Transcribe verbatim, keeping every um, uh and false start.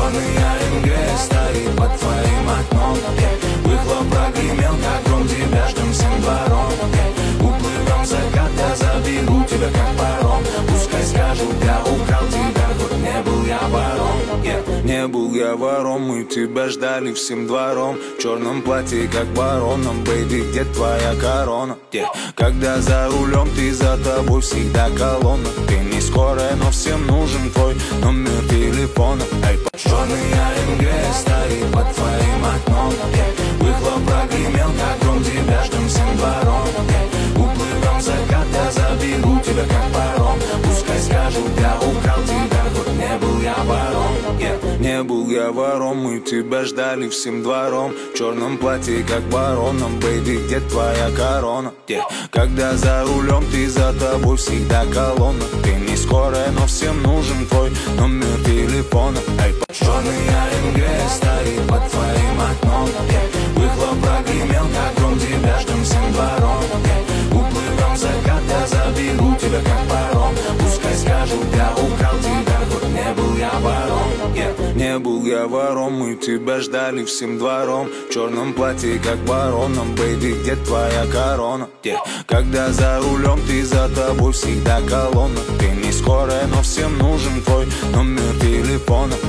Черный АМГ стоит под твоим окном. Выхлоп прогремел, как гром, тебя ждем всем двором. Уплывем в закат, я заберу тебя как паром. Пускай скажут, я украл тебя, хоть не был я вором. yeah. Не был я вором, мы тебя ждали всем двором. В черном платье, как бароном, бэйби, где твоя корона? yeah. Когда за рулем, ты за тобой всегда колонна. Ты не скорая, но всем нужен твой номер телефона. Эй, черный АМГ стоит под твоим окном. Выхлоп прогремел, как гром, тебя ждем всем двором. Уплывем в закат, я заберу тебя как паром. Пускай скажут, я украл тебя, хоть не был я вором. yeah. Не был я вором, мы тебя ждали всем двором. В черном платье, как бароном, бэйби, где твоя корона? yeah. Когда за рулем, ты за тобой всегда колонна. Ты не скорая, но всем нужен твой номер телефона. Эй, черный АМГ стоит под твоим окном. Выхлоп прогремел, как гром, тебя ждем всем двором. Уплывем в закат, я заберу тебя как паром. Пускай скажут, я украл тебя, хоть не был я вором. yeah. Не был я вором, мы тебя ждали всем двором. В черном платье, как бароном, бэйби, где твоя корона? yeah. Когда за рулем, ты за тобой всегда колонна. Ты не скорая, но всем нужен твой номер телефона.